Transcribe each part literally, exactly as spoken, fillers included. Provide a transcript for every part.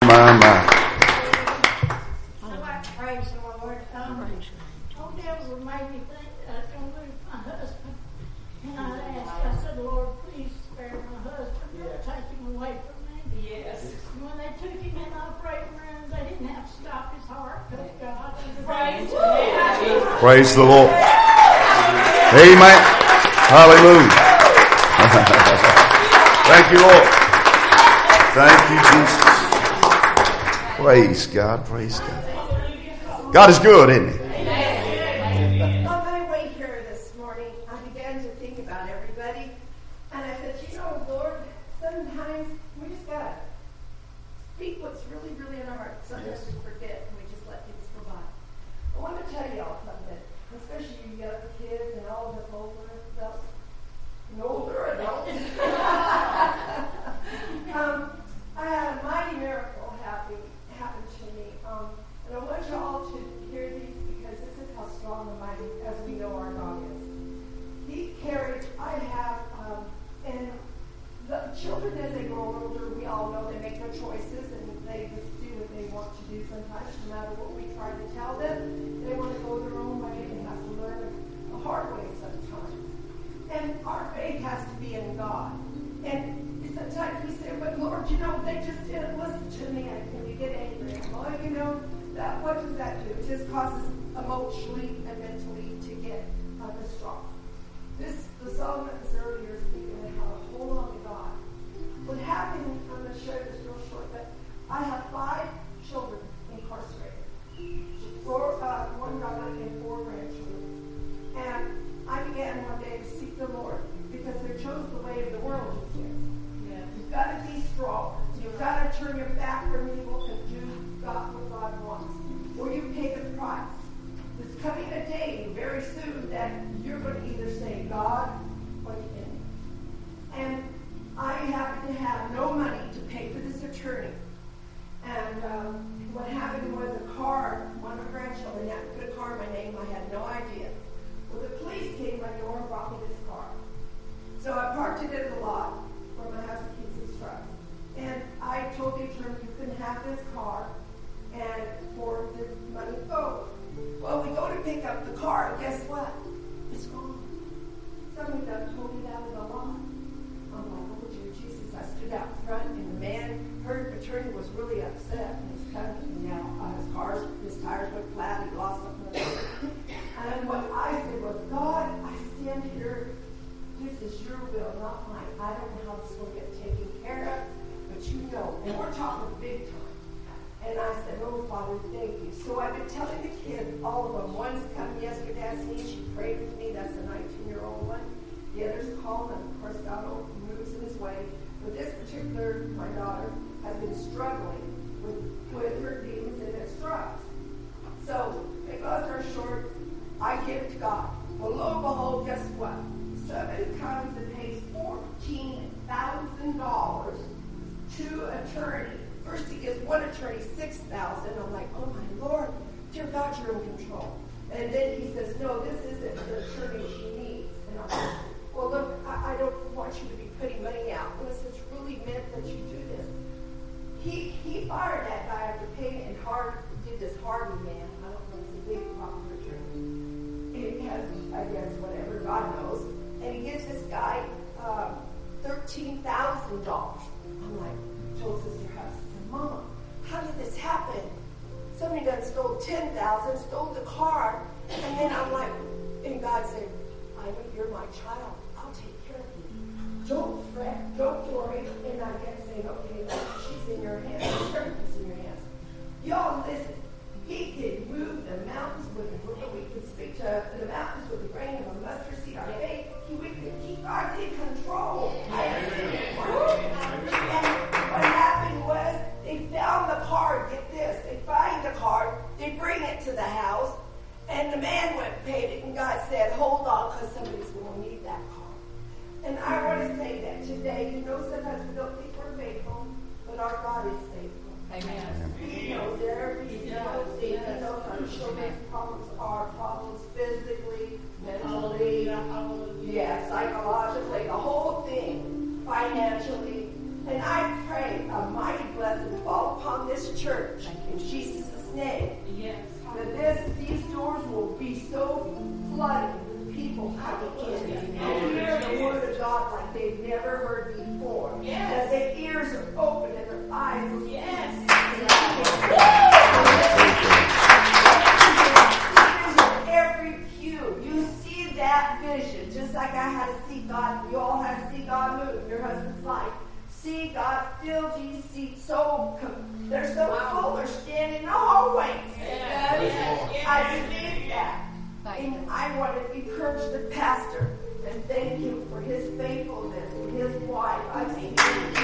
My, my. Somebody praise the Lord. Um, old devil made me think that I was going to lose my husband. And I asked, I said, Lord, please spare my husband. Don't take him away from me. Yes. And when they took him in the operating room, they didn't have to stop his heart because God was Praise the God. Praise the Lord. Amen. Hallelujah. Thank you, Lord. Thank you, Jesus. Praise God. Praise God. God is good, isn't He? On my way here this morning, I began to think about everybody. And I said, you know, Lord, sometimes we just got to speak what's really, really in our heart. Sometimes we forget and we just let things go by. I want to tell you all something, especially you young kids and all of us older adults. And older adults. um, I had a mighty miracle happen, happen to me. Um, and I want you all to hear these because this is how strong and mighty, as we know our God is. He carried, I have, um, and the children as they grow older, we all know they make their choices and they just do what they want to do sometimes, no matter what we try to tell them. They want to go their own way and have to learn the hard way sometimes. And our faith has to be in God. And sometimes we say, but Lord, you know, they just didn't listen to me. And you get angry. Well, you know, that what does that do? It just causes emotionally and mentally to get uh, distraught. This, the song that was earlier speaking of how to hold on to God. What happened, I'm going to share this real short, but I have five children incarcerated. Four, uh, one daughter and four grandchildren. And I began one day to seek the Lord because they chose the way of the world, he says. Yeah. You've got to be strong. You've got to turn your back from evil and do God what God wants. Or you pay the price. There's coming a day very soon that you're going to either say God or the enemy. And I happened to have no money to pay for this attorney. And um, what happened was a car, one of my grandchildren had to put a car in my name. I had no idea. Well, the police came to my door and brought me this car. So I parked it at the lot where my husband keeps his truck. And I told the attorney you couldn't have this car and for the money go. Well, we go to pick up the car, and guess what? It's gone. Somebody done told it out of the lot. I'm like, oh, dear Jesus. I stood out front, and the man, her attorney, was really upset. And he's coming, and now uh, his cars, his tires went flat. He lost something. And what I said was, God, I stand here. This is your will, not mine. I don't know how this will get taken care of, but you know. And we're talking big time. And I said, oh, Father, thank you. So I've been telling the kids, all of them. One's come yesterday, I see, she prayed with me. That's a nineteen-year-old one. The other's called, and of course, God moves in his way. But this particular, my daughter, has been struggling with, with her demons and its drugs. So, make long story short, I give it to God. Well, lo and behold, guess what? Somebody comes and pays fourteen thousand dollars to attorney. First he gives one attorney six thousand dollars. I'm like, oh my Lord, dear God, you're in control. And then he says, no, this isn't the attorney she needs. And I'm like, well, look, I, I don't want you to be putting money out unless it's really meant that you do this. He he fired that guy after paying and hard did this Harvey man. I don't know, it's a big popular attorney. He has, I guess, whatever, God knows. And he gives this guy um, thirteen thousand dollars. I'm like, told Sister Huss, I said, Mama, how did this happen? Somebody done stole ten thousand dollars, stole the car, and then I'm like, and God said, I know you're my child. I'll take care of you. Don't fret, don't worry. And I kept saying, okay, she's in your hands. Everything's in your hands. Y'all listen. He could move the mountains with a grain. We could speak to the mountains with a grain of a mustard seed. Our faith, he, we could keep God's in control. And what happened was they found the car. Get this. They find the car. They bring it to the house. And the man went and paid it. And God said, hold on, because somebody's going to need that car. And I want to say that today, you know, sometimes we don't think we're faithful, but our God is faithful. Amen. He knows everything. He knows, he knows our children's problems are problems physically, mentally, yeah, psychologically, the whole thing, financially. And I pray a mighty blessing fall upon this church in Jesus' name. Yes. That this, these doors will be so flooded with people coming in and hear the word of God like they've never heard before. Yes. That their ears are open and their eyes are yes. Every pew, you see that vision, just like I had to see God. You all had to see God move in your husband's life. See God fill these seats so they're so wow. full. They're standing in the hallways. Yeah. Yeah. I believe that. And I want to encourage the pastor and thank him for his faithfulness and his wife. I thank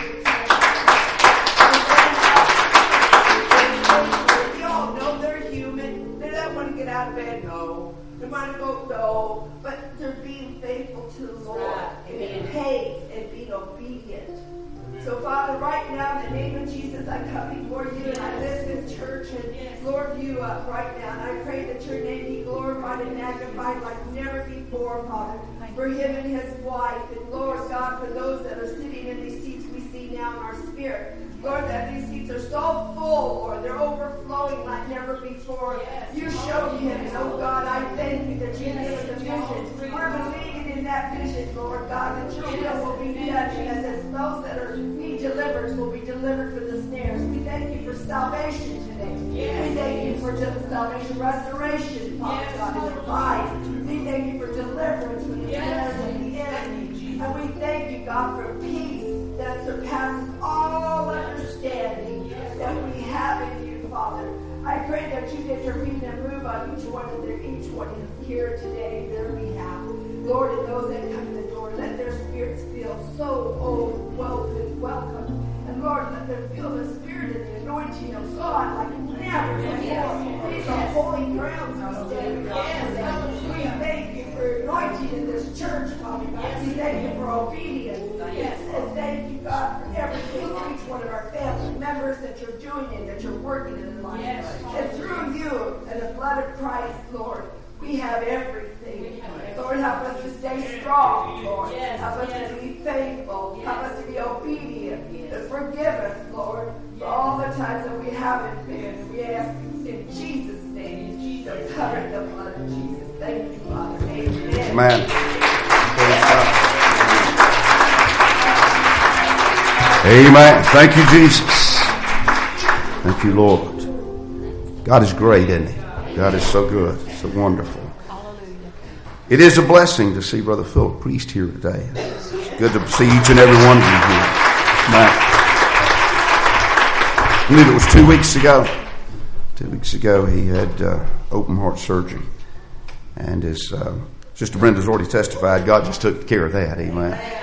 you. You all know they're human. They don't want to get out of bed. No. They want to go. No. But they're being faithful to the Lord. And it pays and being obedient. So, Father, right now, in the name of Jesus, I come before you and I lift this church and Lord, you up right now. And I pray that your name be glorified and magnified like never before, Father, for him and his wife. And Lord God, for those that are sitting in these seats we see now in our spirit. Lord, that these seats are so full, Lord, they're overflowing like never before. Yes. You showed him, and oh God, I thank you that you gave us a vision. We're believing in that vision, Lord God, that your will will be done, and that those that are need deliverance will be delivered from the snares. We thank you for salvation today. Yes. We thank you for salvation, restoration, Father yes. God, in their lives. We thank you for deliverance from the snares yes. of the enemy. And we thank you, God, for peace that surpasses all understanding that we have in you, Father. I pray that you get your feet and move on each one of their, each one is here today in their behalf. Lord, and those that come to the door, let their spirits feel so oh, welcome, welcome. And Lord, let them feel the spirit and the anointing of God like never before. These are holy grounds we stand on. We thank you for anointing in this church, Father God. We thank you for obedience. And thank you, God, for everything for each one of our family members that you're doing and that you're working in their life. Yes. And through you and the blood of Christ, Lord, we have everything. Lord, help us to stay strong, Lord. Yes. Help us yes. to be faithful. Yes. Help us to be obedient. Yes. And forgive us, Lord, yes. for all the times that we haven't been. We ask in Jesus' name to cover the blood of Jesus. Thank you, Father. Amen. Amen. Amen. Thank you, Jesus. Thank you, Lord. God is great, isn't he? God is so good, so wonderful. It is a blessing to see Brother Philip Priest here today. It's good to see each and every one of you here. Amen. I believe it was two weeks ago. Two weeks ago, he had uh, open heart surgery. And as uh, Sister Brenda's already testified, God just took care of that. Amen.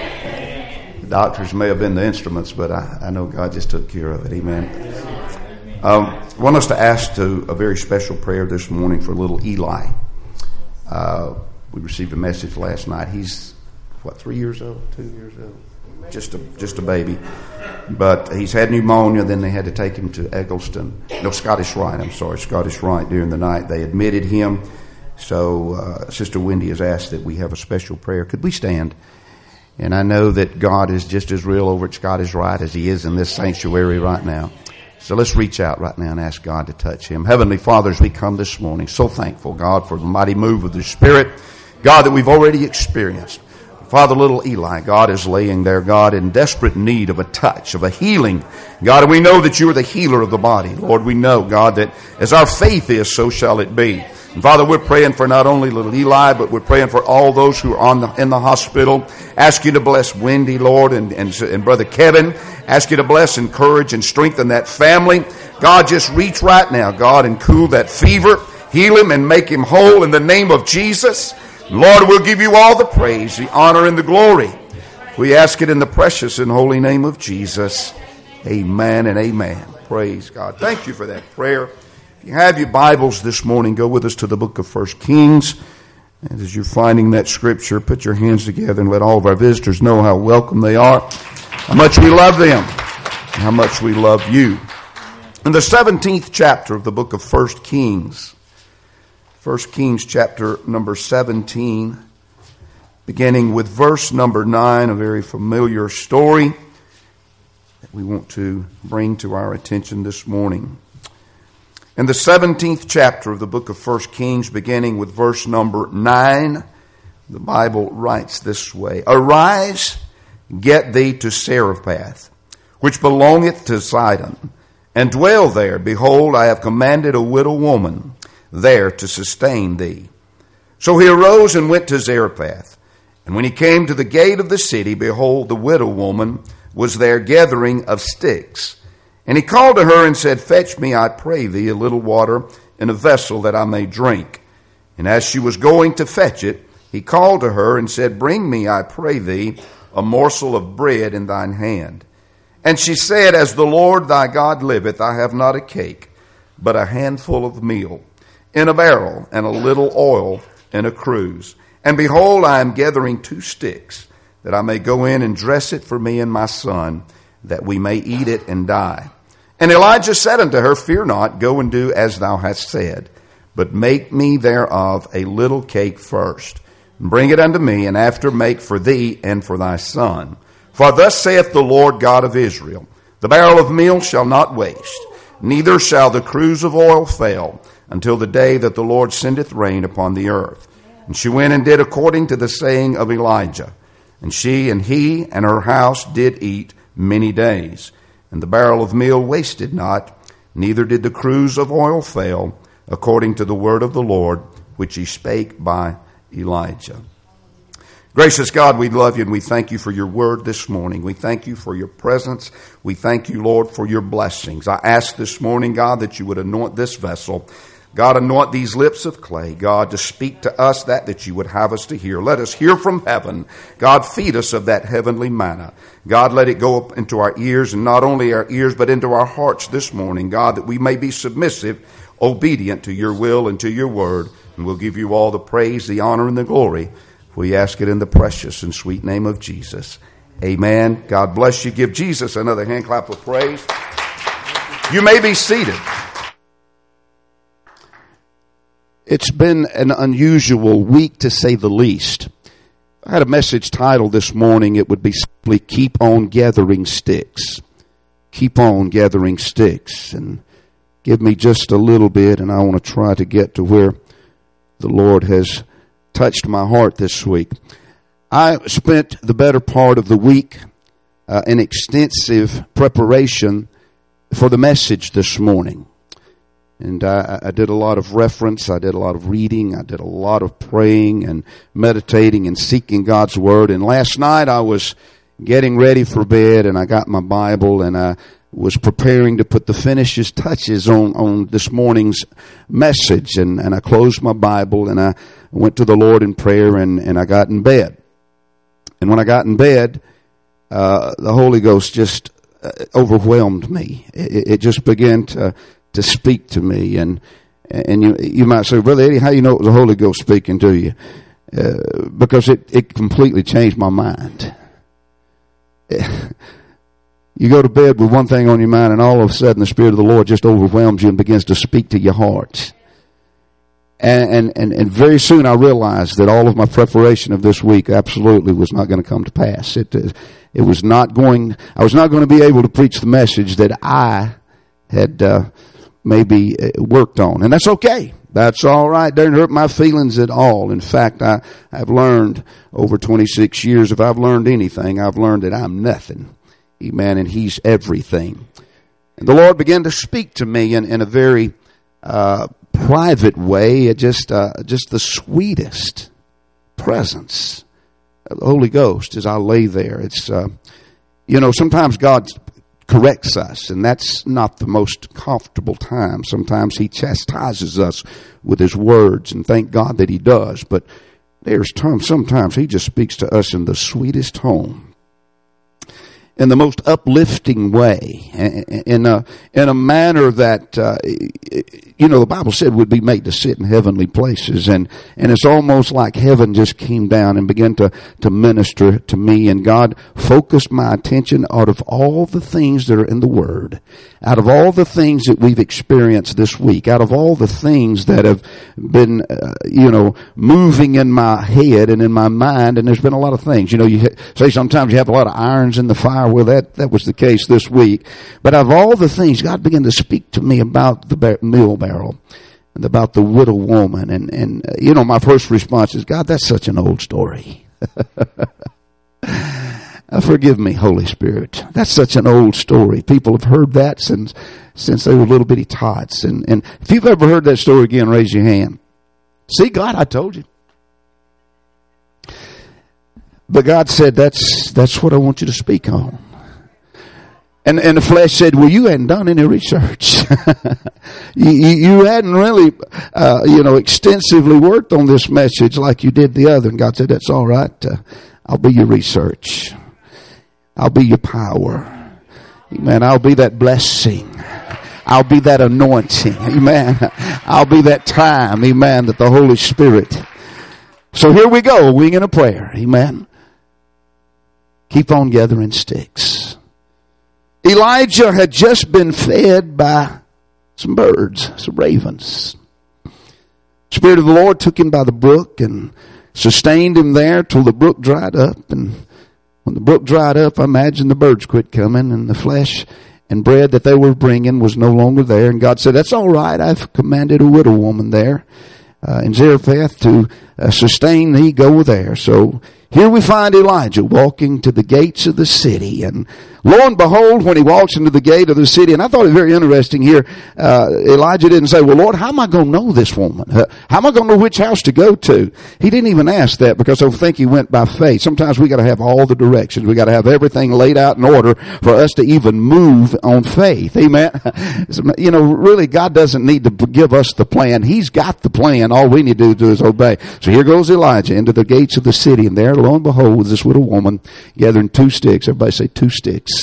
Doctors may have been the instruments, but I, I know God just took care of it. Amen. Um, I want us to ask to a very special prayer this morning for little Eli. Uh, we received a message last night. He's, what, three years old, two years old? Just a just a baby. But he's had pneumonia. Then they had to take him to Eggleston. No, Scottish Rite, I'm sorry, Scottish Rite during the night. They admitted him. So uh, Sister Wendy has asked that we have a special prayer. Could we stand? And I know that God is just as real over at Scottish Rite as he is in this sanctuary right now. So let's reach out right now and ask God to touch him. Heavenly Father, as we come this morning, so thankful, God, for the mighty move of the Spirit, God, that we've already experienced. Father, little Eli, God, is laying there, God, in desperate need of a touch, of a healing. God, and we know that you are the healer of the body. Lord, we know, God, that as our faith is, so shall it be. And Father, we're praying for not only little Eli, but we're praying for all those who are on the, in the hospital. Ask you to bless Wendy, Lord, and, and, and Brother Kevin. Ask you to bless, encourage, and strengthen that family. God, just reach right now, God, and cool that fever. Heal him and make him whole in the name of Jesus. Lord, we'll give you all the praise, the honor, and the glory. We ask it in the precious and holy name of Jesus. Amen and amen. Praise God. Thank you for that prayer. If you have your Bibles this morning, go with us to the book of First Kings. And as you're finding that scripture, put your hands together and let all of our visitors know how welcome they are, how much we love them, and how much we love you. In the seventeenth chapter of the book of First Kings, First Kings chapter number seventeen, beginning with verse number nine, a very familiar story. that we want to bring to our attention this morning. In the seventeenth chapter of the book of First Kings, beginning with verse number nine, the Bible writes this way: Arise, get thee to Zarephath, which belongeth to Sidon, and dwell there. Behold, I have commanded a widow woman there to sustain thee. So he arose and went to Zarephath. And when he came to the gate of the city, behold, the widow woman was there gathering of sticks. And he called to her and said, Fetch me, I pray thee, a little water in a vessel that I may drink. And as she was going to fetch it, he called to her and said, Bring me, I pray thee, a morsel of bread in thine hand. And she said, As the Lord thy God liveth, I have not a cake, but a handful of meal in a barrel, and a little oil in a cruse. And behold, I am gathering two sticks, that I may go in and dress it for me and my son, that we may eat it and die. And Elijah said unto her, Fear not, go and do as thou hast said, but make me thereof a little cake first, and bring it unto me, and after make for thee and for thy son. For thus saith the Lord God of Israel, The barrel of meal shall not waste, neither shall the cruse of oil fail, until the day that the Lord sendeth rain upon the earth. And she went and did according to the saying of Elijah. And she and he and her house did eat many days. And the barrel of meal wasted not, neither did the cruse of oil fail, according to the word of the Lord, which he spake by Elijah. Gracious God, we love you and we thank you for your word this morning. We thank you for your presence. We thank you, Lord, for your blessings. I ask this morning, God, that you would anoint this vessel. God, anoint these lips of clay, God, to speak to us that that you would have us to hear. Let us hear from heaven. God, feed us of that heavenly manna. God, let it go up into our ears, and not only our ears, but into our hearts this morning, God, that we may be submissive, obedient to your will and to your word. And we'll give you all the praise, the honor, and the glory. We ask it in the precious and sweet name of Jesus. Amen. God bless you. Give Jesus another hand clap of praise. You may be seated. It's been an unusual week, to say the least. I had a message titled this morning. It would be simply, Keep on Gathering Sticks. Keep on gathering sticks. And give me just a little bit, and I want to try to get to where the Lord has touched my heart this week. I spent the better part of the week uh, in extensive preparation for the message this morning. And I, I did a lot of reference, I did a lot of reading, I did a lot of praying and meditating and seeking God's Word. And last night I was getting ready for bed, and I got my Bible, and I was preparing to put the finishes touches on, on this morning's message. And, and I closed my Bible, and I went to the Lord in prayer, and, and I got in bed. And when I got in bed, uh, the Holy Ghost just uh, overwhelmed me. It, it just began to... to speak to me. And and you you might say, Brother Eddie, how you know it was the Holy Ghost speaking to you? Uh, because it, it completely changed my mind. You go to bed with one thing on your mind, and all of a sudden the Spirit of the Lord just overwhelms you and begins to speak to your heart. And, and, and, and very soon I realized that all of my preparation of this week absolutely was not going to come to pass. It, it was not going, I was not going to be able to preach the message that I had uh, maybe worked on. And that's okay. That's all right. Doesn't hurt my feelings at all. In fact, I, I've learned over twenty-six years, if I've learned anything, I've learned that I'm nothing. Amen. And He's everything. And the Lord began to speak to me in, in a very uh, private way, just, uh, just the sweetest presence of the Holy Ghost as I lay there. It's, uh, you know, sometimes God corrects us, and that's not the most comfortable time. Sometimes He chastises us with His words, and thank God that He does. But there's times, sometimes He just speaks to us in the sweetest tone, in the most uplifting way, in a in a manner that uh, you know the Bible said would be made to sit in heavenly places, and and it's almost like heaven just came down and began to to minister to me, and God focused my attention out of all the things that are in the Word, out of all the things that we've experienced this week, out of all the things that have been uh, you know moving in my head and in my mind, and there's been a lot of things. You know, you say sometimes you have a lot of irons in the fire. fire. Well, that, that was the case this week. But of all the things, God began to speak to me about the bar- meal barrel and about the widow woman. And, and uh, you know, my first response is, God, that's such an old story. uh, forgive me, Holy Spirit. That's such an old story. People have heard that since since they were little bitty tots. And, and if you've ever heard that story again, raise your hand. See, God, I told you. But God said, that's that's what I want you to speak on. And and the flesh said, well, you hadn't done any research. you, you, you hadn't really, uh, you know, extensively worked on this message like you did the other. And God said, that's all right. Uh, I'll be your research. I'll be your power. Amen. I'll be that blessing. I'll be that anointing. Amen. I'll be that time. Amen. That the Holy Spirit. So here we go. Wing and a prayer. Amen. Keep on gathering sticks. Elijah had just been fed by some birds, some ravens. Spirit of the Lord took him by the brook and sustained him there till the brook dried up. And when the brook dried up, I imagine the birds quit coming, and the flesh and bread that they were bringing was no longer there. And God said, that's all right. I've commanded a widow woman there uh, in Zarephath to uh, sustain thee. Go there. So here we find Elijah walking to the gates of the city. And lo and behold, when he walks into the gate of the city, and I thought it very interesting here, uh, Elijah didn't say, well, Lord, how am I going to know this woman? Uh, how am I going to know which house to go to? He didn't even ask that because I think he went by faith. Sometimes we got to have all the directions. We got to have everything laid out in order for us to even move on faith. Amen. You know, really, God doesn't need to give us the plan. He's got the plan. All we need to do is obey. So here goes Elijah into the gates of the city, and there, lo and behold, was this little woman gathering two sticks. Everybody say two sticks.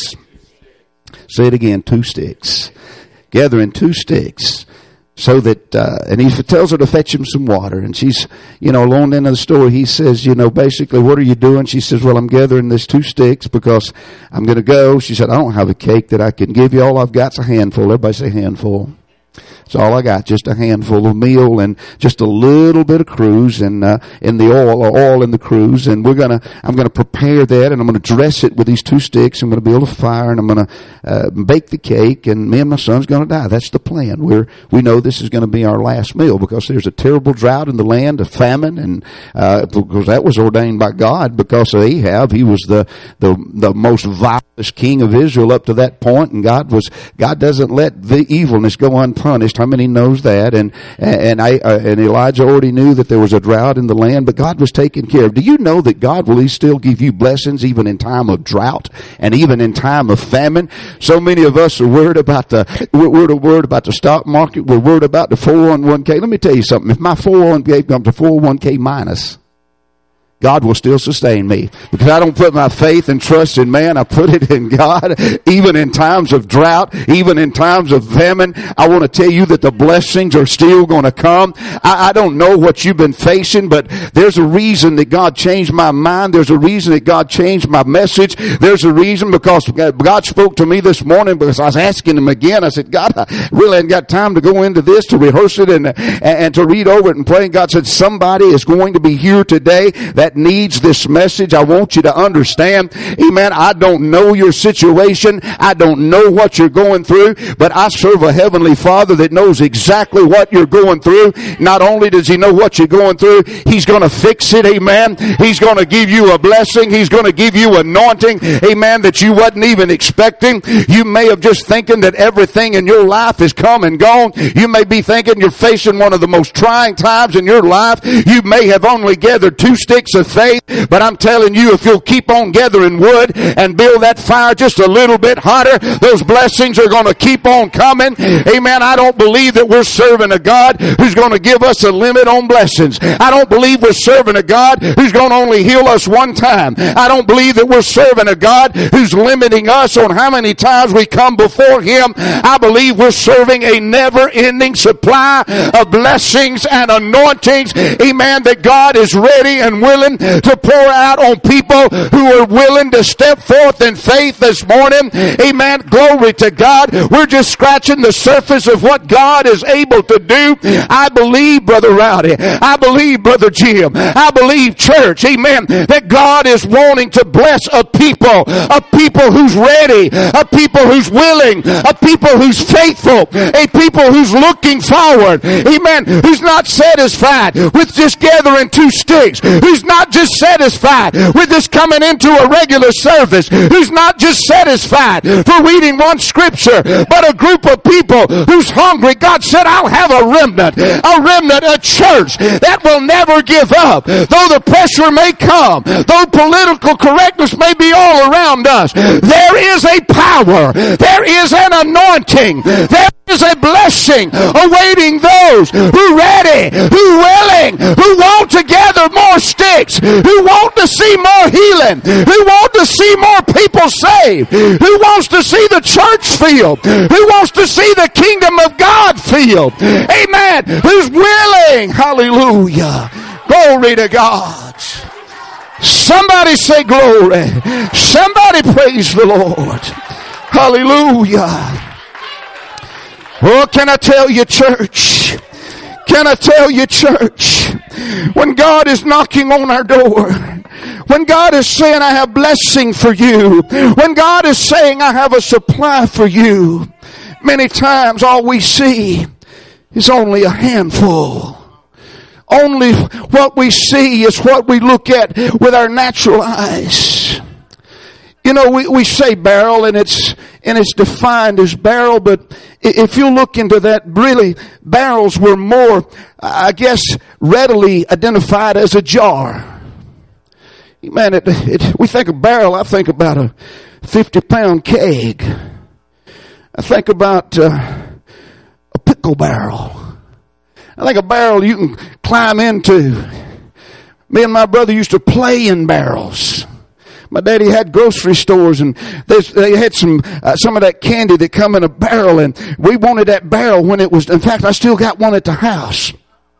Say it again, two sticks. Gathering two sticks. So that, uh, and he tells her to fetch him some water. And she's, you know, along the end of the story, he says, you know, basically, what are you doing? She says, well, I'm gathering these two sticks because I'm going to go. She said, I don't have a cake that I can give you. All I've got's a handful. Everybody say handful. That's all I got, just a handful of meal and just a little bit of cruise and uh, in the oil, or oil in the cruise. And we're gonna, I'm gonna prepare that, and I'm gonna dress it with these two sticks. I'm gonna build a fire, and I'm gonna uh, bake the cake, and me and my son's gonna die. That's the plan. We're we know this is gonna be our last meal because there's a terrible drought in the land, a famine, and uh, because that was ordained by God because of Ahab. He was the the the most vilest king of Israel up to that point, and God was God doesn't let the evilness go unpunished. How many knows that? And and I uh, and Elijah already knew that there was a drought in the land, but God was taking care of. Do you know that God will still give you blessings even in time of drought and even in time of famine? So many of us are worried about the we're worried about the stock market. We're worried about the four oh one k. Let me tell you something. If my four oh one k comes to four oh one k minus, God will still sustain me because I don't put my faith and trust in man. I put it in God. Even in times of drought, even in times of famine, I want to tell you that the blessings are still going to come. I, I don't know what you've been facing, but there's a reason that God changed my mind. There's a reason that God changed my message. There's a reason because God spoke to me this morning because I was asking him again. I said, God, I really ain't got time to go into this, to rehearse it and, and, and to read over it and pray. And God said, somebody is going to be here today that needs this message. I want you to understand, amen, I don't know your situation. I don't know what you're going through, but I serve a heavenly Father that knows exactly what you're going through. Not only does he know what you're going through, he's going to fix it, amen. He's going to give you a blessing. He's going to give you anointing, amen, that you wasn't even expecting. You may have just thinking that everything in your life is come and gone. You may be thinking you're facing one of the most trying times in your life. You may have only gathered two sticks of faith, but I'm telling you, if you'll keep on gathering wood and build that fire just a little bit hotter, those blessings are going to keep on coming. Amen. I don't believe that we're serving a God who's going to give us a limit on blessings. I don't believe we're serving a God who's going to only heal us one time. I don't believe that we're serving a God who's limiting us on how many times we come before him. I believe we're serving a never-ending supply of blessings and anointings. Amen. That God is ready and willing willing to pour out on people who are willing to step forth in faith this morning. Amen. Glory to God. We're just scratching the surface of what God is able to do. I believe, Brother Rowdy. I believe, Brother Jim. I believe, church. Amen. That God is wanting to bless a people. A people who's ready. A people who's willing. A people who's faithful. A people who's looking forward. Amen. Who's not satisfied with just gathering two sticks. Who's not just satisfied with just coming into a regular service. Who's not just satisfied for reading one scripture, but a group of people who's hungry. God said, I'll have a remnant. A remnant, a church that will never give up. Though the pressure may come, though political correctness may be all around us, there is a power. There is an anointing. There is a blessing awaiting those who ready, who willing, who want to gather more sticks, who want to see more healing, who want to see more people saved, who wants to see the church filled, who wants to see the kingdom of God filled. Amen. Who's willing. Hallelujah. Glory to God. Somebody say glory. Somebody praise the Lord. Hallelujah. Oh, can I tell you, church? Can I tell you, church? When God is knocking on our door, when God is saying, I have blessing for you, when God is saying, I have a supply for you, many times all we see is only a handful. Only what we see is what we look at with our natural eyes. You know, we, we say barrel and it's, and it's defined as barrel, but if you look into that, really, barrels were more, I guess, readily identified as a jar. Man, it, it, we think of barrel, I think about a fifty pound keg. I think about uh, a pickle barrel. I think a barrel you can climb into. Me and my brother used to play in barrels. My daddy had grocery stores, and they, they had some uh, some of that candy that come in a barrel, and we wanted that barrel when it was. In fact, I still got one at the house.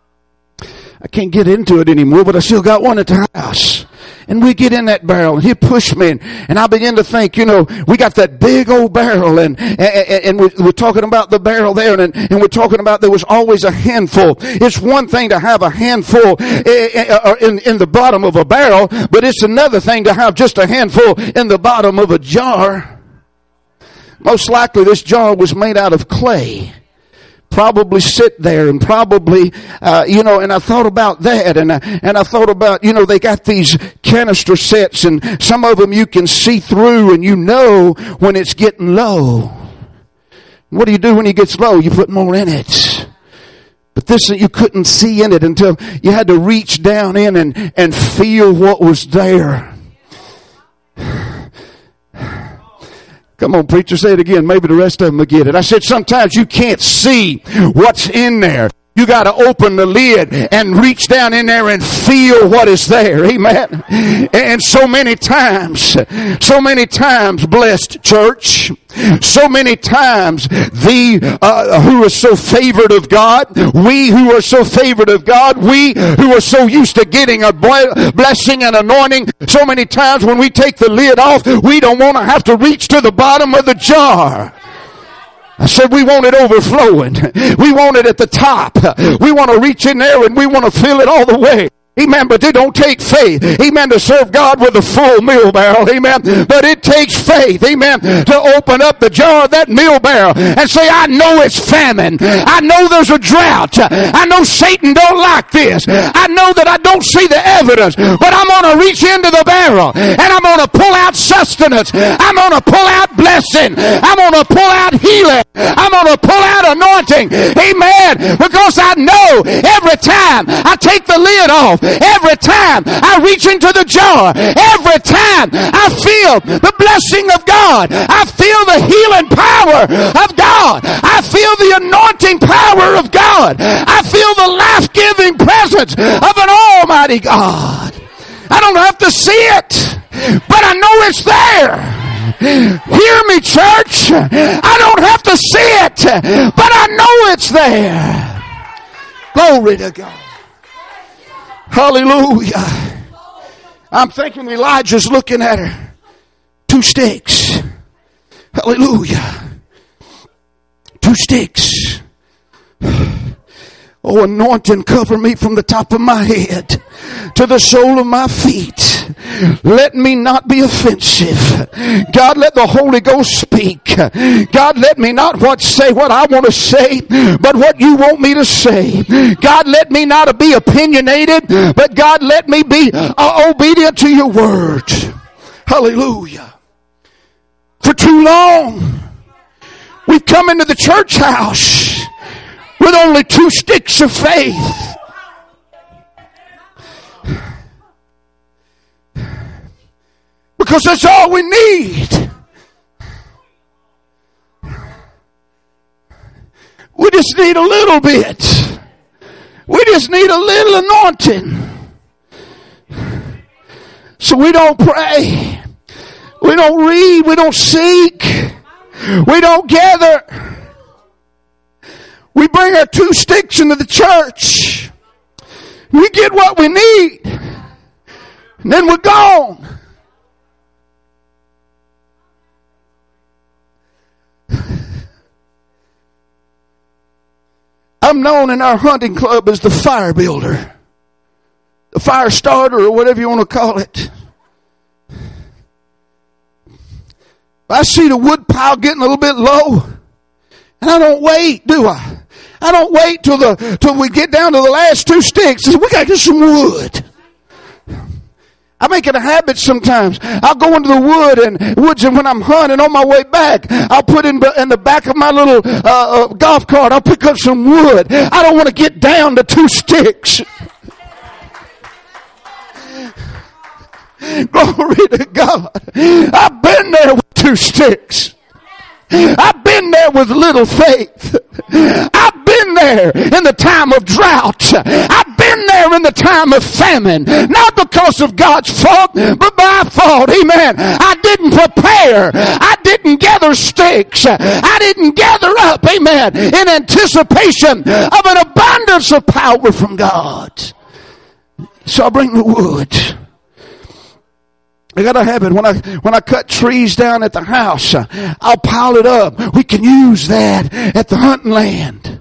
I can't get into it anymore, but I still got one at the house. And we get in that barrel, and he'd push me, and, and I begin to think, you know, we got that big old barrel, and and, and we're, we're talking about the barrel there, and, and we're talking about there was always a handful. It's one thing to have a handful in, in the bottom of a barrel, but it's another thing to have just a handful in the bottom of a jar. Most likely this jar was made out of clay. Probably sit there and probably, uh, you know, and I thought about that, and I, and I thought about, you know, they got these canister sets, and some of them you can see through, and you know when it's getting low. What do you do when it gets low? You put more in it. But this, you couldn't see in it until you had to reach down in and, and feel what was there. Come on, preacher, say it again. Maybe the rest of them will get it. I said sometimes you can't see what's in there. You got to open the lid and reach down in there and feel what is there. Amen. And so many times, so many times, blessed church, so many times, the uh, who are so favored of God, we who are so favored of God, we who are so used to getting a blessing and anointing, so many times when we take the lid off, we don't want to have to reach to the bottom of the jar. I said we want it overflowing. We want it at the top. We want to reach in there and we want to fill it all the way. Amen. But it don't take faith. Amen. To serve God with a full meal barrel. Amen. But it takes faith. Amen. To open up the jar of that meal barrel and say, I know it's famine. I know there's a drought. I know Satan don't like this. I know that I don't see the evidence, but I'm going to reach into the barrel and I'm going to pull out sustenance. I'm going to pull out blessing. I'm going to pull out healing. I'm going to pull out anointing. Amen. Because I know every time I take the lid off, every time I reach into the jar, every time I feel the blessing of God, I feel the healing power of God, I feel the anointing power of God, I feel the life-giving presence of an almighty God. I don't have to see it, but I know it's there. Hear me, church. I don't have to see it, but I know it's there. Glory to God. Hallelujah. I'm thinking Elijah's looking at her. Two sticks. Hallelujah. Two sticks. Oh, anointing, cover me from the top of my head to the sole of my feet. Let me not be offensive. God, let the Holy Ghost speak. God, let me not what say what I want to say, but what you want me to say. God, let me not be opinionated, but God, let me be uh, obedient to your word. Hallelujah. For too long, we've come into the church house with only two sticks of faith. Because that's all we need. We just need a little bit. We just need a little anointing. So we don't pray. We don't read. We don't seek. We don't gather. We bring our two sticks into the church. We get what we need. And then we're gone. I'm known in our hunting club as the fire builder. The fire starter, or whatever you want to call it. I see the wood pile getting a little bit low, and I don't wait, do I? I don't wait till the till we get down to the last two sticks. We got to get some wood. I make it a habit sometimes. I'll go into the wood and woods, and when I'm hunting on my way back, I'll put in, in the back of my little uh, uh, golf cart, I'll pick up some wood. I don't want to get down to two sticks. Glory to God. I've been there with two sticks. I've been there with little faith. I've been there in the time of drought. I've been there in the time of famine. Not because of God's fault, but by fault. Amen. I didn't prepare. I didn't gather sticks. I didn't gather up. Amen. In anticipation of an abundance of power from God. So I bring the wood. I got a habit when I when I cut trees down at the house, I'll pile it up. We can use that at the hunting land.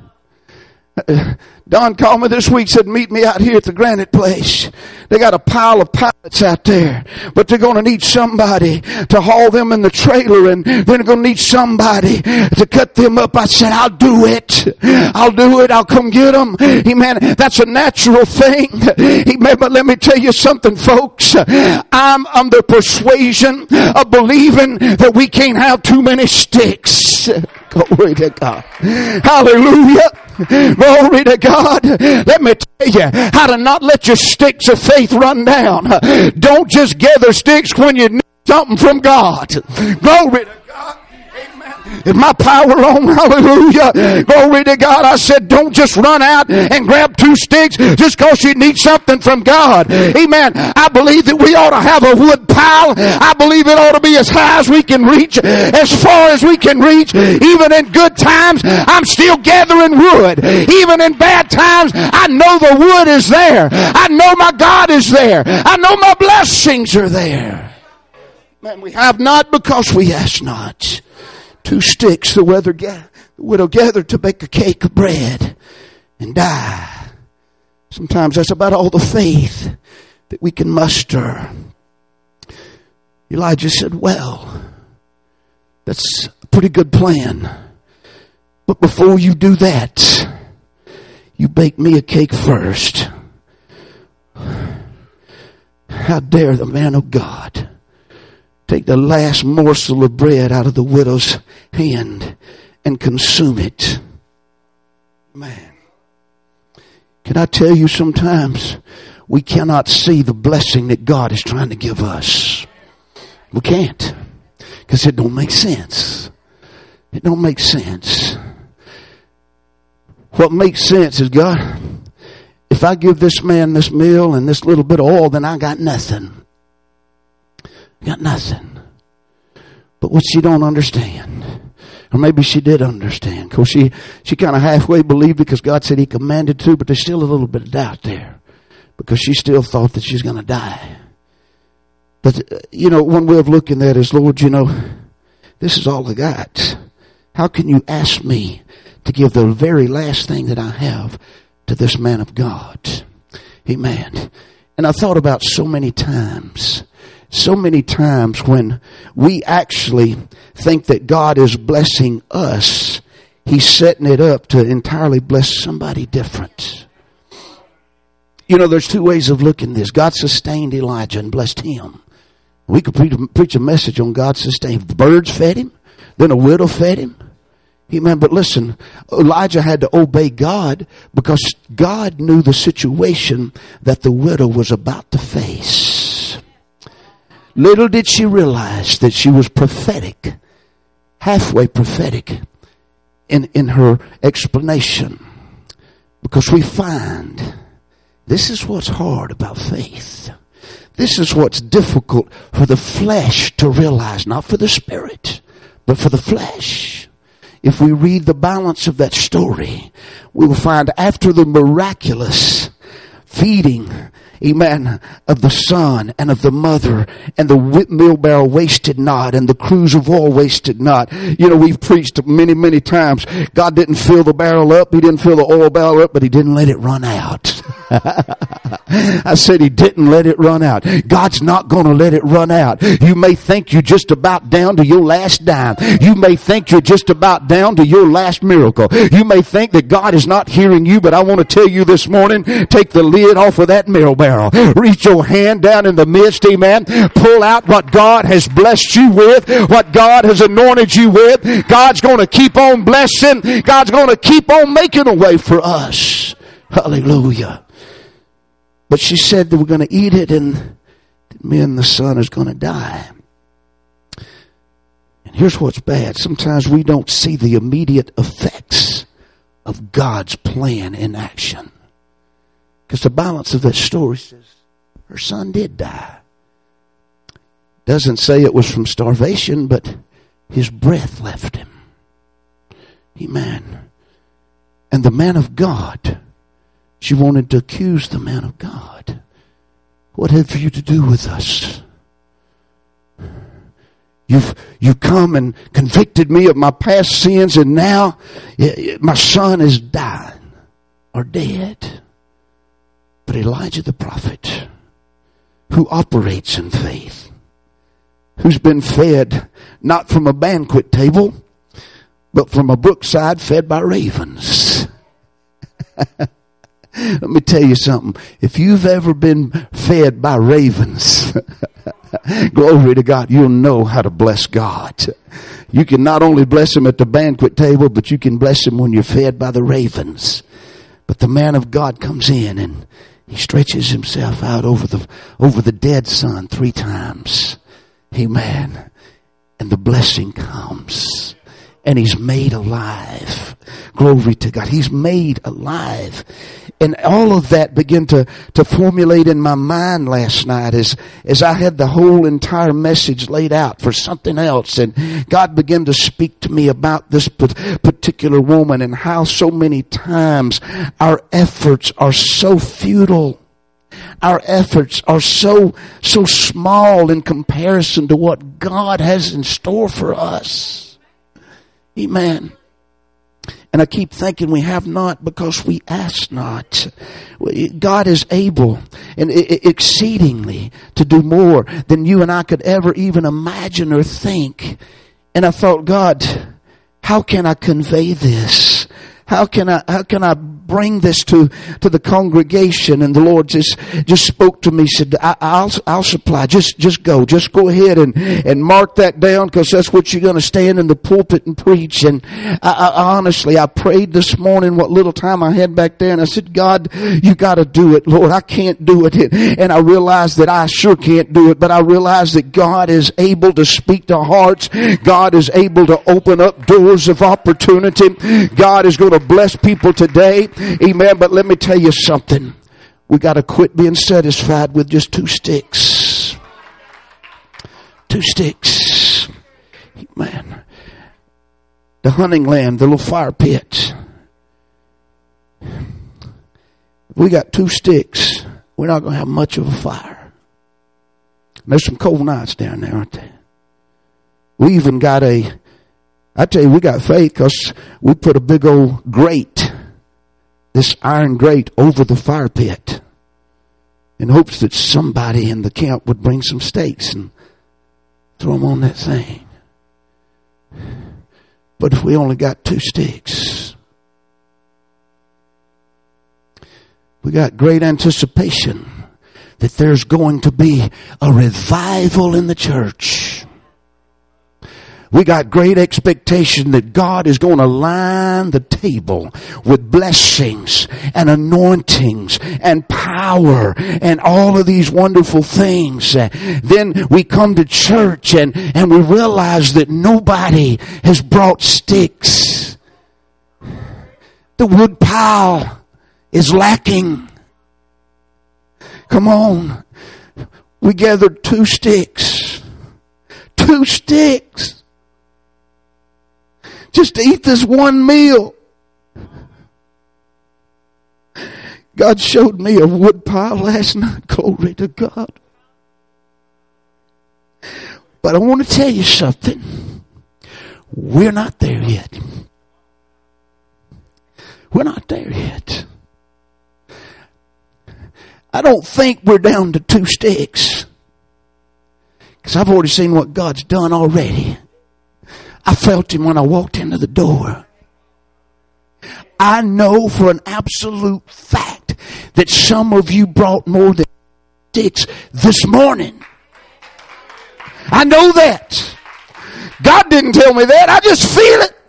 Don called me this week, said, meet me out here at the Granite Place. They got a pile of pallets out there, but they're going to need somebody to haul them in the trailer, and they're going to need somebody to cut them up. I said, I'll do it. I'll do it. I'll come get them. Amen. That's a natural thing. Amen. But let me tell you something, folks. I'm under persuasion of believing that we can't have too many sticks. Glory to God. Hallelujah. Glory to God. Let me tell you how to not let your sticks of faith run down. Don't just gather sticks when you need something from God. Glory to God. Is my power on? Hallelujah. Glory to God. I said, don't just run out and grab two sticks just because you need something from God. Amen. I believe that we ought to have a wood pile. I believe it ought to be as high as we can reach, as far as we can reach. Even in good times, I'm still gathering wood. Even in bad times, I know the wood is there. I know my God is there. I know my blessings are there. Man, we have not because we ask not. Two sticks the weather ga- the widow gathered to bake a cake of bread and die. Sometimes that's about all the faith that we can muster. Elijah said, well, that's a pretty good plan. But before you do that, you bake me a cake first. How dare the man of God take the last morsel of bread out of the widow's hand and consume it. Man, can I tell you, sometimes we cannot see the blessing that God is trying to give us. We can't, because it don't make sense. It don't make sense. What makes sense is, God, if I give this man this meal and this little bit of oil, then I got nothing. Got nothing. But what she don't understand, or maybe she did understand, because she, she kind of halfway believed because God said he commanded to, but there's still a little bit of doubt there, because she still thought that she's going to die. But, uh, you know, one way of looking at it is, Lord, you know, this is all I got. How can you ask me to give the very last thing that I have to this man of God? Amen. And I thought about so many times, so many times when we actually think that God is blessing us, He's setting it up to entirely bless somebody different. You know, there's two ways of looking at this. God sustained Elijah and blessed him. We could pre- preach a message on God sustained. The birds fed him. Then a widow fed him. Amen. But listen, Elijah had to obey God because God knew the situation that the widow was about to face. Little did she realize that she was prophetic, halfway prophetic in, in her explanation. Because we find this is what's hard about faith. This is what's difficult for the flesh to realize, not for the spirit, but for the flesh. If we read the balance of that story, we will find after the miraculous feeding, amen, of the son and of the mother, and the meal barrel wasted not, and the cruse of oil wasted not. You know, we've preached many, many times. God didn't fill the barrel up. He didn't fill the oil barrel up, but He didn't let it run out. I said He didn't let it run out. God's not going to let it run out. You may think you're just about down to your last dime. You may think you're just about down to your last miracle. You may think that God is not hearing you, but I want to tell you this morning, take the lid off of that meal barrel. Reach your hand down in the midst, amen. Pull out what God has blessed you with, what God has anointed you with. God's going to keep on blessing. God's going to keep on making a way for us. Hallelujah. But she said that we're going to eat it and me and the son is going to die. And here's what's bad. Sometimes we don't see the immediate effects of God's plan in action. Because the balance of that story says her son did die. Doesn't say it was from starvation, but his breath left him. Amen. And the man of God, she wanted to accuse the man of God. What have you to do with us? You've, you've come and convicted me of my past sins, and now my son is dying or dead. But Elijah the prophet, who operates in faith, who's been fed not from a banquet table, but from a brookside fed by ravens. Let me tell you something. If you've ever been fed by ravens, glory to God, you'll know how to bless God. You can not only bless Him at the banquet table, but you can bless Him when you're fed by the ravens. But the man of God comes in and he stretches himself out over the over the dead son three times. Amen. And the blessing comes. And he's made alive. Glory to God. He's made alive. And all of that began to, to formulate in my mind last night as, as I had the whole entire message laid out for something else. And God began to speak to me about this particular woman and how so many times our efforts are so futile. Our efforts are so, so small in comparison to what God has in store for us. Amen. And I keep thinking we have not because we ask not. God is able and exceedingly to do more than you and I could ever even imagine or think. And I thought, God, how can I convey this? How can I, how can I bring this to, to the congregation? And the Lord just, just spoke to me, said, I, I'll, I'll supply. Just, just go. Just go ahead and, and mark that down because that's what you're going to stand in the pulpit and preach. And I, I, honestly, I prayed this morning what little time I had back there and I said, God, you got to do it, Lord. I can't do it. And I realized that I sure can't do it, but I realized that God is able to speak to hearts. God is able to open up doors of opportunity. God is going to bless people today. Amen. But let me tell you something. We got to quit being satisfied with just two sticks. Two sticks. Amen. The hunting land, the little fire pit. We got two sticks. We're not going to have much of a fire. There's some cold nights down there, aren't there? We even got a, I tell you, we got faith because we put a big old grate, this iron grate, over the fire pit in hopes that somebody in the camp would bring some steaks and throw them on that thing. But if we only got two sticks, we got great anticipation that there's going to be a revival in the church. We got great expectation that God is going to line the table with blessings and anointings and power and all of these wonderful things. Then we come to church and, and we realize that nobody has brought sticks. The wood pile is lacking. Come on. We gathered two sticks. Two sticks. Just to eat this one meal. God showed me a wood pile last night. Glory to God. But I want to tell you something. We're not there yet. We're not there yet. I don't think we're down to two sticks. Because I've already seen what God's done already. I felt him when I walked into the door. I know for an absolute fact that some of you brought more than six this morning. I know that. God didn't tell me that. I just feel it.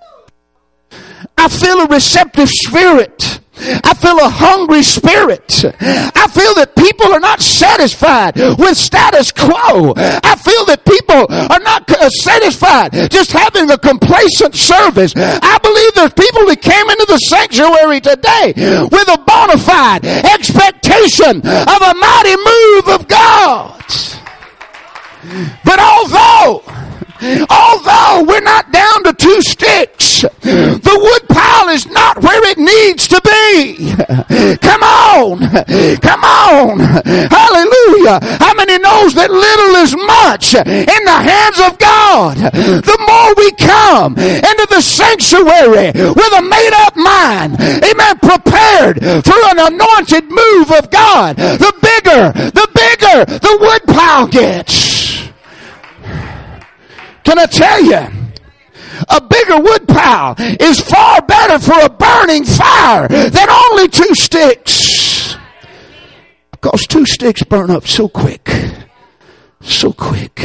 I feel a receptive spirit. I feel a hungry spirit. I feel that people are not satisfied with status quo. I feel that people are not satisfied just having a complacent service. I believe there's people that came into the sanctuary today with a bona fide expectation of a mighty move of God. But although Although we're not down to two sticks, the wood pile is not where it needs to be. Come on. Come on. Hallelujah. How many knows that little is much in the hands of God? The more we come into the sanctuary with a made up mind, amen, prepared for an anointed move of God, the bigger, the bigger the wood pile gets. Can I tell you, a bigger wood pile is far better for a burning fire than only two sticks. Because two sticks burn up so quick. So quick.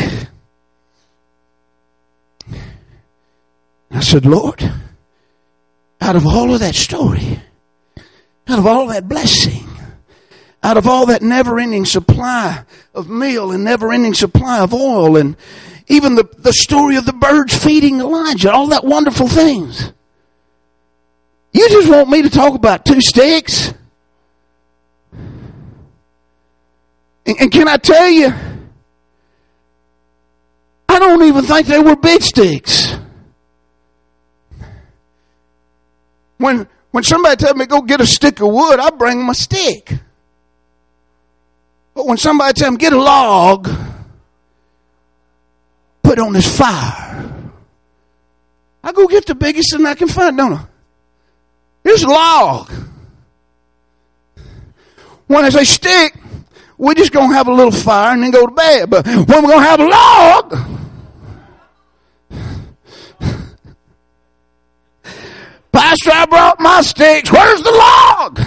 I said, Lord, out of all of that story, out of all that blessing, out of all that never-ending supply of meal and never-ending supply of oil and even the, the story of the birds feeding Elijah, all that wonderful things. You just want me to talk about two sticks? And, and can I tell you, I don't even think they were big sticks. When, when somebody tells me go get a stick of wood, I bring them a stick. But when somebody tells me get a log, put on this fire, I go get the biggest thing I can find, don't I? Here's a log. When I say stick, we're just going to have a little fire and then go to bed. But when we're going to have a log, Pastor, I brought my sticks. Where's the log?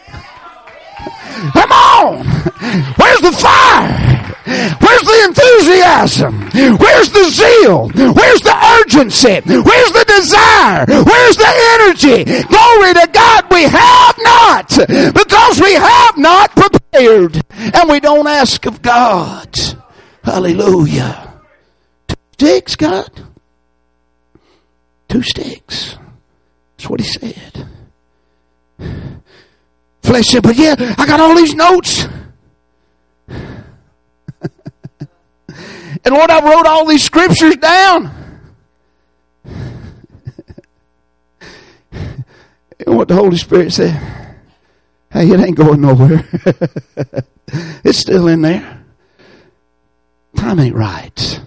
Come on. Where's the fire? Where's the enthusiasm? Where's the zeal? Where's the urgency? Where's the desire? Where's the energy? Glory to God, we have not, because we have not prepared, and we don't ask of God. Hallelujah. Two sticks, God. Two sticks. That's what he said. Flesh said, but yeah, I got all these notes. And Lord, I wrote all these scriptures down. And what the Holy Spirit said, hey, it ain't going nowhere. It's still in there. Time ain't right.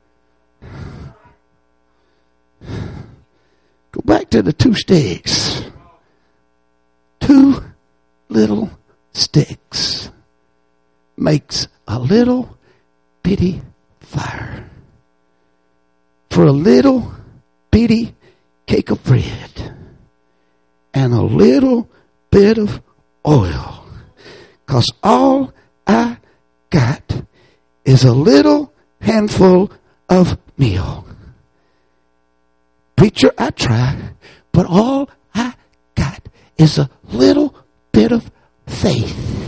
Go back to the two sticks. Two little sticks makes a little bitty fire. For a little bitty cake of bread and a little bit of oil. 'Cause all I got is a little handful of meal. Preacher, I try, but all I got is a little bit of faith.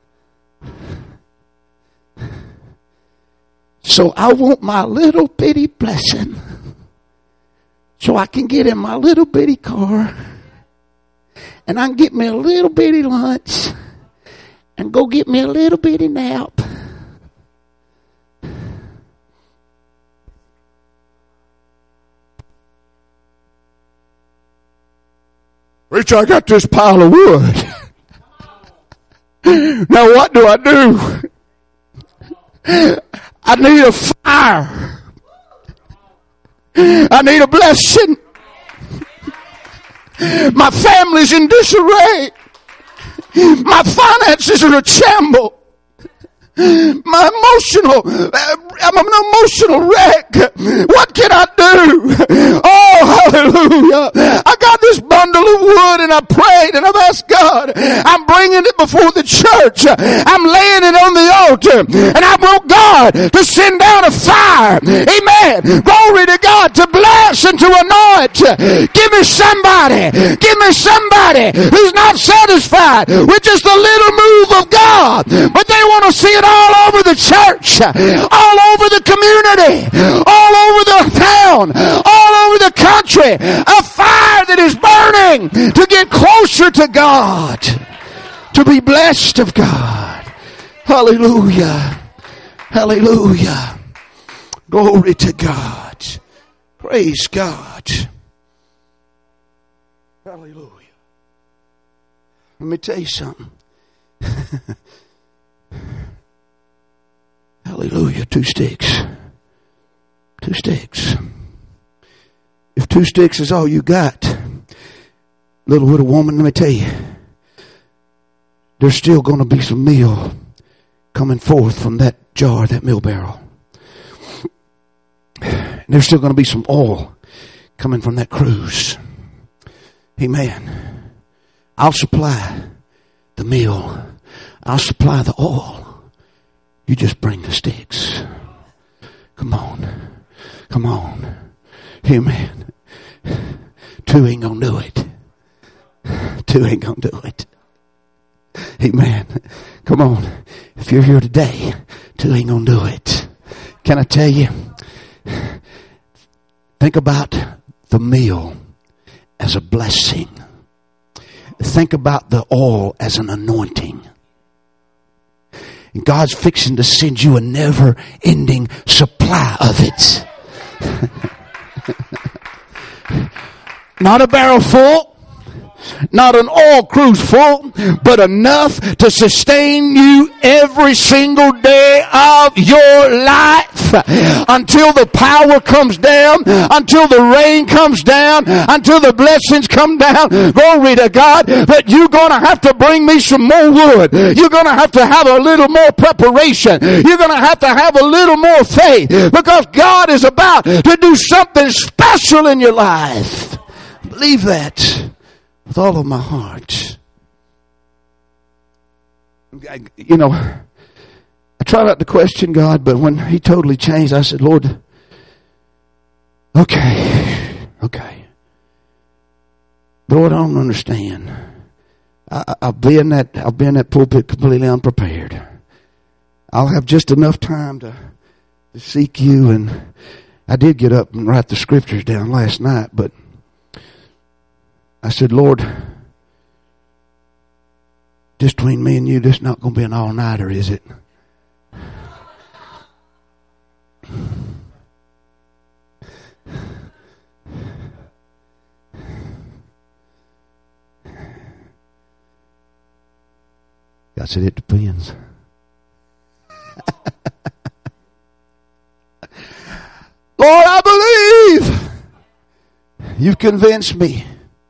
So I want my little bitty blessing so I can get in my little bitty car and I can get me a little bitty lunch and go get me a little bitty nap. Rich, I got this pile of wood. Now what do I do? I need a fire. I need a blessing. My family's in disarray. My finances are a shamble. My emotional, I'm an emotional wreck. What can I do? Oh, hallelujah. I got this bundle of wood and I prayed and I've asked God. I'm bringing it before the church. I'm laying it on the altar and I want God to send down a fire. Amen. Glory to God to bless and to anoint. Give me somebody. Give me somebody who's not satisfied with just a little move of God, but they want to see it all over the church, all over the community, all over the town, all over the country. A fire that is burning to get closer to God, to be blessed of God. Hallelujah. Hallelujah. Glory to God. Praise God. Hallelujah. Let me tell you something. Hallelujah. Two sticks. Two sticks. If two sticks is all you got, little widow woman, let me tell you, there's still going to be some meal coming forth from that jar, that meal barrel. And there's still going to be some oil coming from that cruse. Amen. I'll supply the meal. I'll supply the oil. You just bring the sticks. Come on. Come on. Amen. Two ain't gonna do it. Two ain't gonna do it. Amen. Come on. If you're here today, two ain't gonna do it. Can I tell you? Think about the meal as a blessing. Think about the oil as an anointing. And God's fixing to send you a never-ending supply of it. Not a barrel full, not an oil cruise full, but enough to sustain you every single day of your life until the power comes down, until the rain comes down, until the blessings come down. Glory to God. But you're going to have to bring me some more wood. You're going to have to have a little more preparation. You're going to have to have a little more faith, because God is about to do something special in your life. Believe that with all of my heart. I, you know, I try not to question God, but when He totally changed, I said, Lord, okay, okay. Lord, I don't understand. I, I'll be in that, I'll be in that pulpit completely unprepared. I'll have just enough time to, to seek you. And I did get up and write the scriptures down last night, but I said, Lord, just between me and you, this is not going to be an all-nighter, is it? God said, it depends. Lord, I believe. You've convinced me.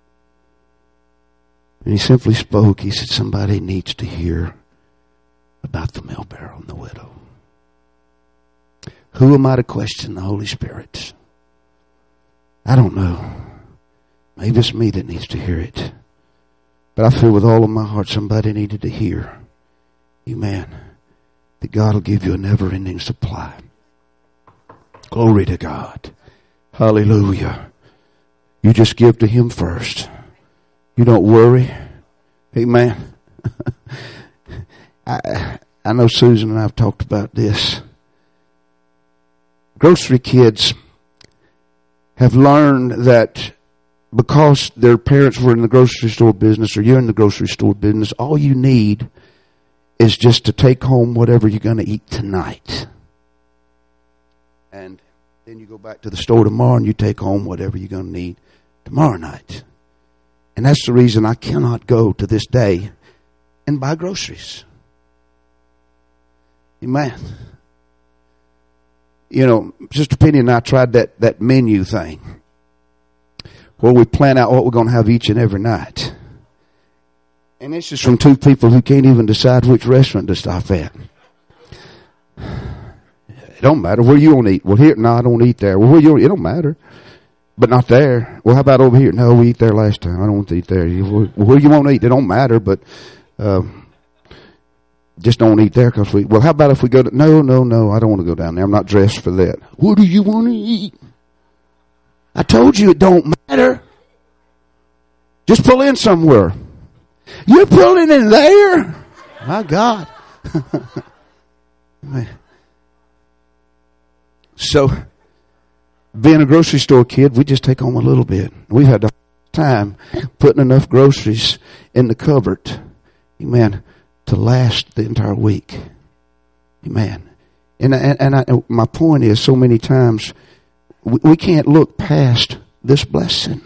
And he simply spoke. He said, somebody needs to hear about the meal barrel and the widow. Who am I to question the Holy Spirit? I don't know. Maybe it's me that needs to hear it. But I feel with all of my heart somebody needed to hear. Amen. That God will give you a never-ending supply. Glory to God. Hallelujah. You just give to Him first. You don't worry. Amen. I, I know Susan and I have talked about this. Grocery kids have learned that because their parents were in the grocery store business or you're in the grocery store business, all you need is just to take home whatever you're going to eat tonight. And then you go back to the store tomorrow and you take home whatever you're going to need tomorrow night. And that's the reason I cannot go to this day and buy groceries. Amen. You know, Sister Penny and I tried that, that menu thing where we plan out what we're going to have each and every night. And this is from two people who can't even decide which restaurant to stop at. It don't matter. Where you want to eat? Well, here, no, I don't eat there. Well, where you want to eat? It don't matter. But not there. Well, how about over here? No, we eat there last time. I don't want to eat there. Well, where you want to eat? It don't matter, but uh, just don't eat there because we, well, how about if we go to, no, no, no, I don't want to go down there. I'm not dressed for that. What do you want to eat? I told you it don't matter. Just pull in somewhere. You're pulling in there? My God. So, being a grocery store kid, we just take home a little bit. We've had a time putting enough groceries in the cupboard, amen, to last the entire week. Amen. And, and, and I, my point is, so many times, we, we can't look past this blessing.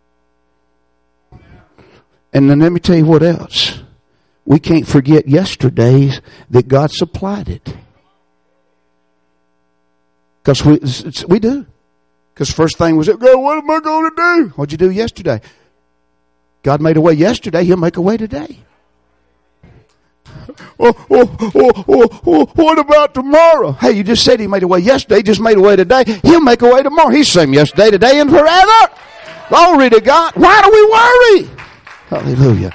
And then let me tell you what else. We can't forget yesterday's that God supplied it. Because we, we do. Because first thing was, God, what am I going to do? What'd you do yesterday? God made a way yesterday. He'll make a way today. Oh, oh, oh, oh, oh, what about tomorrow? Hey, you just said He made a way yesterday. He just made a way today. He'll make a way tomorrow. He's the same yesterday, today, and forever. Glory to God. Why do we worry? Hallelujah.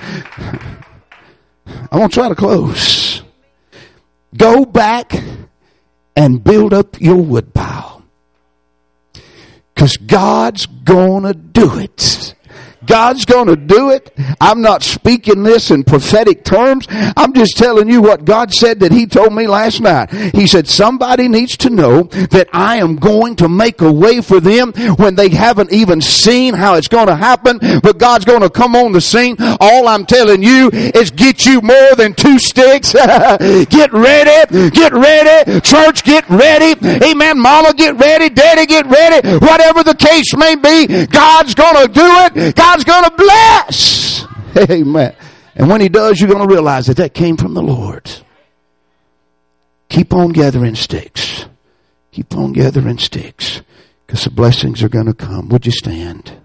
I want to try to close. Go back and build up your wood pile. Because God's going to do it. God's going to do it. I'm not speaking this in prophetic terms. I'm just telling you what God said that He told me last night. He said, somebody needs to know that I am going to make a way for them when they haven't even seen how it's going to happen, but God's going to come on the scene. All I'm telling you is get you more than two sticks. Get ready. Get ready. Church, get ready. Amen. Mama, get ready. Daddy, get ready. Whatever the case may be, God's going to do it. God God's going to bless. Amen. And when He does, you're going to realize that that came from the Lord. Keep on gathering sticks. Keep on gathering sticks. Because the blessings are going to come. Would you stand?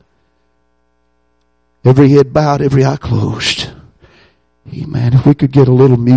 Every head bowed, every eye closed. Amen. If we could get a little music.